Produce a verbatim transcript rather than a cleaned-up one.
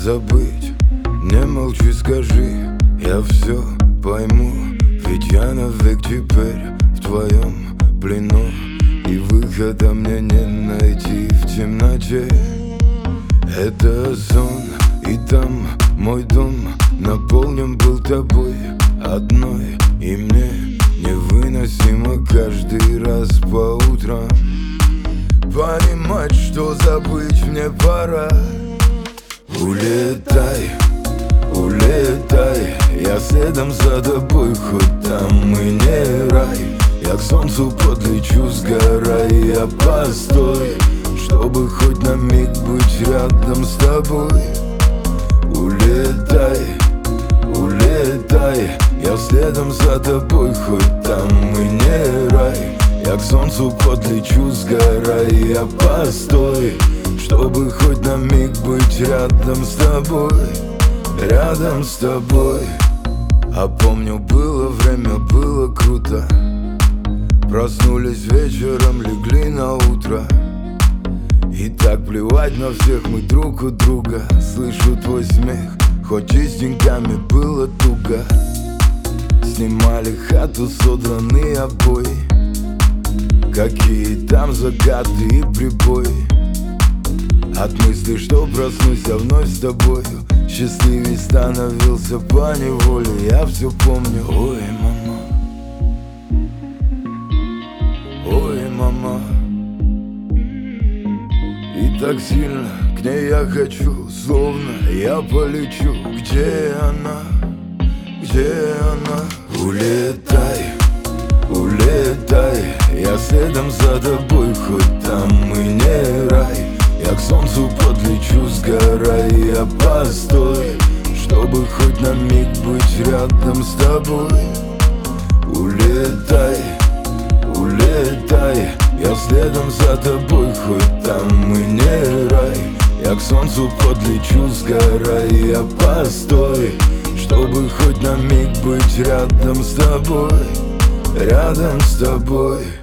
забыть. Не молчи, скажи, я все пойму. Ведь я навек теперь в твоем плену, и выхода мне не найти в темноте. Это сон, и там мой дом наполнен был тобой одной, и мне невыносимо каждый раз по утрам понимать, что забыть мне пора. Улетай, улетай, я следом за тобой, хоть там и не рай. Я к солнцу подлечу, сгорая, постой, чтобы хоть на миг быть рядом с тобой. Улетай, улетай, я следом за тобой, хоть там и не рай. Я к солнцу подлечу, сгорая, постой, чтобы хоть на миг быть рядом с тобой, рядом с тобой. А помню, было время, было круто. Проснулись вечером, легли на утро. И так плевать на всех, мы друг у друга. Слышу твой смех, хоть и с деньгами было туго. Снимали хату, содранные обои. Какие там закаты и прибои. От мысли, что проснусь я вновь с тобою, счастливей становился поневоле. Я все помню, ой, мама, ой, мама. И так сильно к ней я хочу, словно я полечу. Где она, где она? Улетай, улетай, я следом за тобой, хоть там и не рай. Я к солнцу подлечу, сгорая, постой, чтобы хоть на миг быть рядом с тобой. Улетай, улетай, я следом за тобой, хоть там и не рай. Я к солнцу подлечу, сгорая, постой, чтобы хоть на миг быть рядом с тобой, рядом с тобой.